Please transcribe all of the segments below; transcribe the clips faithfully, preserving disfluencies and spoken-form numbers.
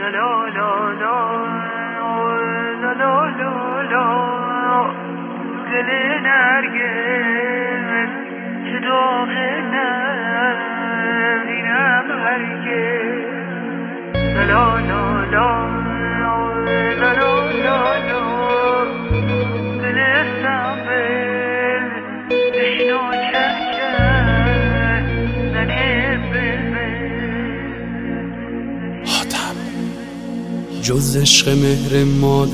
جز عشق مهر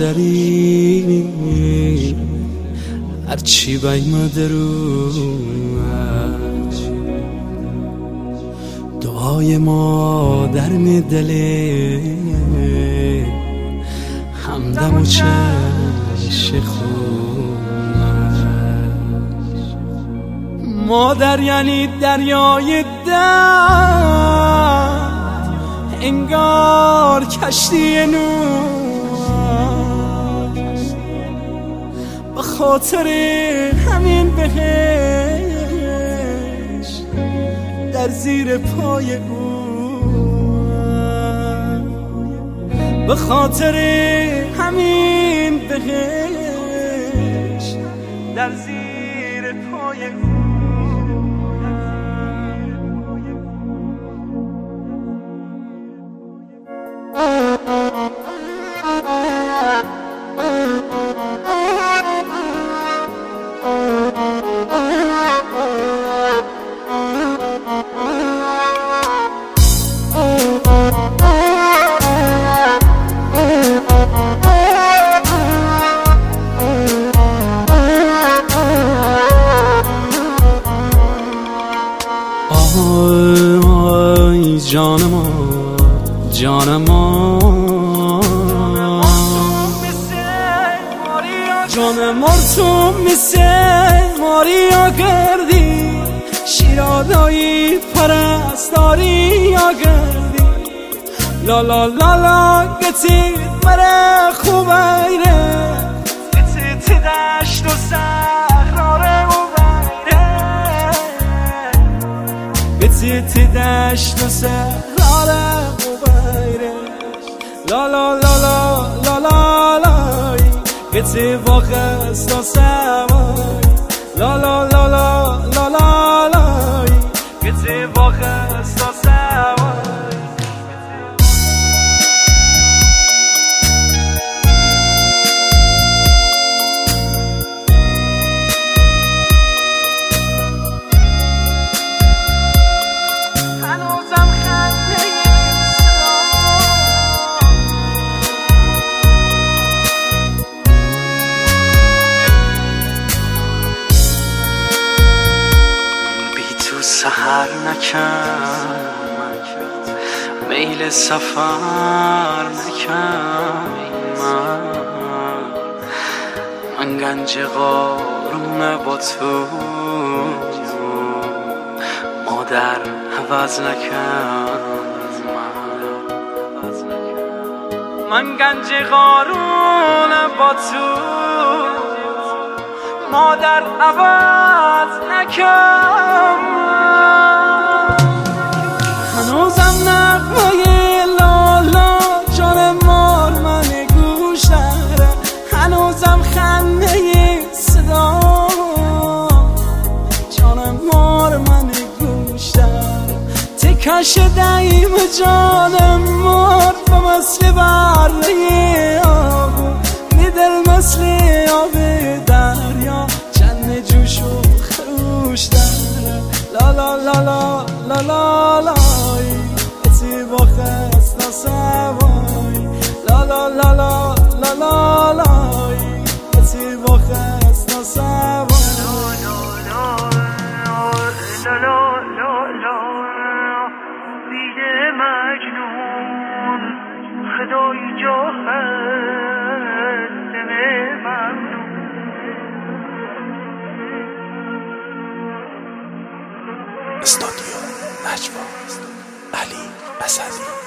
مادری هرچی بیامده روش دعای مادر می دله همدم و چشم خونش. مادر یعنی دریای درد انگار کشتی نور، به خاطر همین بهشت در زیر پای او، به خاطر همین بهشت در زیر پای او. آی جان ما جان ما جان مرتوم میسه ماریا کردی شیرادایی پرستاری یا کردی لا لا لا لا گتی مره خوبیره گتی تی دشت و صحراره و بیره گتی تی دشت و صحراره و بیره لا لا لا لا لا لا لا گتی واقعست و سوای لا لا لا لا لا لا لا گتی واقعست و سوای. سحر نکن میل سفر نکن من من گنج قارون با تو مادر عوض نکن من من گنج قارون با تو مادر عوض نکن. هنوزم نغمه لالا جان مار من گوش داره، هنوزم خنده صدا جان مار من گوش داره. تکش دیم جان مار و مثل بره آبو میدل مثل آب دریا چند جوش و خروش داره. لا لا لا لا لا لا لا تی با خسته سوای لا لا لا لا لا لا لا تی با خسته سوای لا لا لا لا لا بیده مجنون خدای جا هست ممنون. استودیو نجوا علی اسدی.